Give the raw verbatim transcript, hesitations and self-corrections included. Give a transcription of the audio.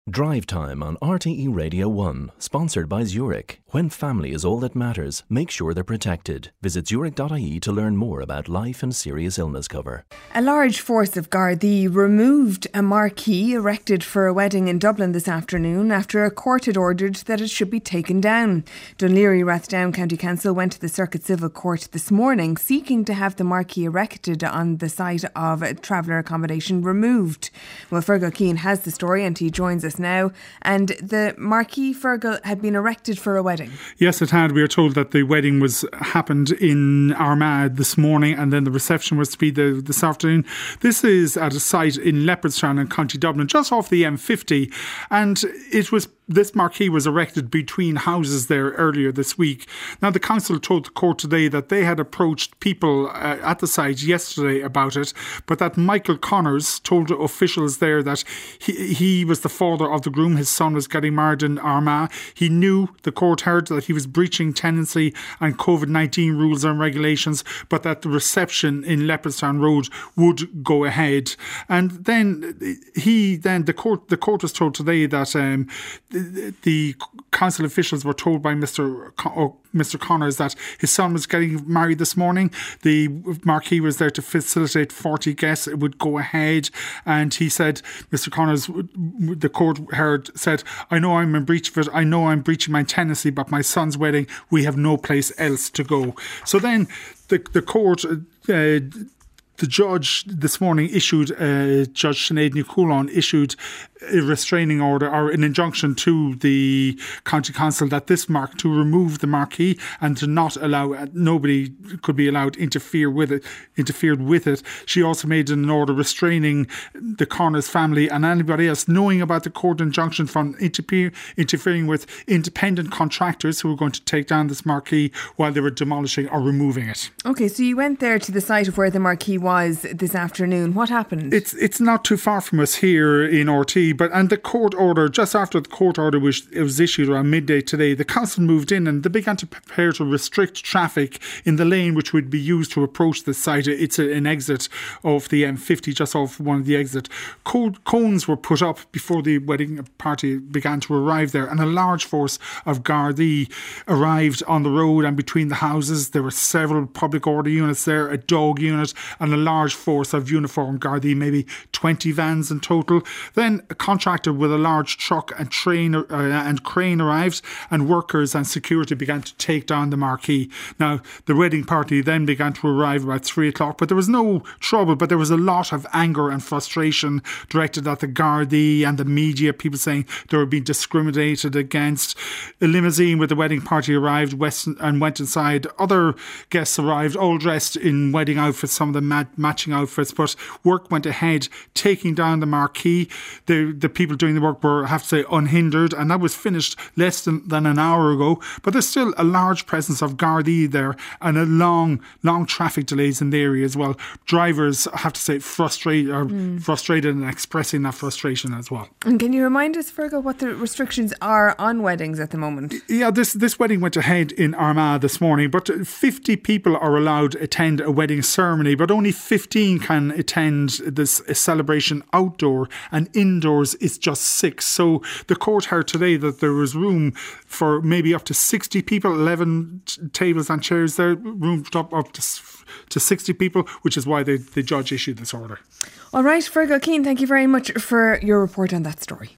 Drive Time on R T E Radio one, sponsored by Zurich. When family is all that matters, make sure they're protected. Visit zurich dot I E to learn more about life and serious illness cover. A large force of Gardaí removed a marquee erected for a wedding in Dublin this afternoon after a court had ordered that it should be taken down. Dún Laoghaire-Rathdown County Council went to the Circuit Civil Court this morning seeking to have the marquee erected on the site of traveller accommodation removed. Well, Fergal Keane has the story and he joins us now. And the marquee, Fergal, had been erected for a wedding. Yes, it had. We are told that the wedding was happened in Armagh this morning and then the reception was to be the, this afternoon. This is at a site in Leopardstown in County Dublin, just off the M fifty. And it was This marquee was erected between houses there earlier this week. Now, the council told the court today that they had approached people uh, at the site yesterday about it, but that Michael Connors told officials there that he, he was the father of the groom. His son was getting married in Armagh. He knew, the court heard, that he was breaching tenancy and COVID nineteen rules and regulations, but that the reception in Leopardstown Road would go ahead. And then he, then the court, the court was told today that um, the, the council officials were told by Mister Con- Mister Connors that his son was getting married this morning. The marquee was there to facilitate forty guests. It would go ahead. And he said, Mister Connors, the court heard, said, I know I'm in breach of it. I know I'm breaching my tenancy, but my son's wedding, we have no place else to go. So then the, the court... Uh, The judge this morning issued, uh, Judge Sinead Ní Chulainn issued a restraining order or an injunction to the County Council that this mark to remove the marquee and to not allow, uh, nobody could be allowed to interfere with it, interfered with it. She also made an order restraining the Connors family and anybody else knowing about the court injunction from interfere, interfering with independent contractors who were going to take down this marquee while they were demolishing or removing it. Okay, so you went there to the site of where the marquee was this afternoon. What happened? It's it's not too far from us here in R T, but and the court order, just after the court order was, it was issued around midday today, the council moved in and they began to prepare to restrict traffic in the lane which would be used to approach the site. It's a, an exit of the M fifty, just off one of the exit. Cones were put up before the wedding party began to arrive there, and a large force of Gardaí arrived on the road and between the houses. There were several public order units there, a dog unit, and a large force of uniformed Gardaí, maybe twenty vans in total. Then a contractor with a large truck and train uh, and crane arrived, and workers and security began to take down the marquee. Now, the wedding party then began to arrive about three o'clock, but there was no trouble, but there was a lot of anger and frustration directed at the Gardaí and the media, people saying they were being discriminated against. A limousine with the wedding party arrived west and went inside. Other guests arrived, all dressed in wedding outfits, some of them mad matching outfits, but work went ahead taking down the marquee. The the people doing the work were, I have to say, unhindered, and that was finished less than, than an hour ago. But there's still a large presence of Gardaí there and a long, long traffic delays in the area as well. Drivers, I have to say, frustrated, are mm. frustrated and expressing that frustration as well. And can you remind us, Fergal, what the restrictions are on weddings at the moment? Yeah, this, this wedding went ahead in Armagh this morning, but fifty people are allowed to attend a wedding ceremony, but only fifteen can attend this celebration outdoor, and indoors is just six. So the court heard today that there was room for maybe up to sixty people, eleven t- tables and chairs there, room up, up to, to sixty people, which is why the, the judge issued this order. All right, Fergal Keane, thank you very much for your report on that story.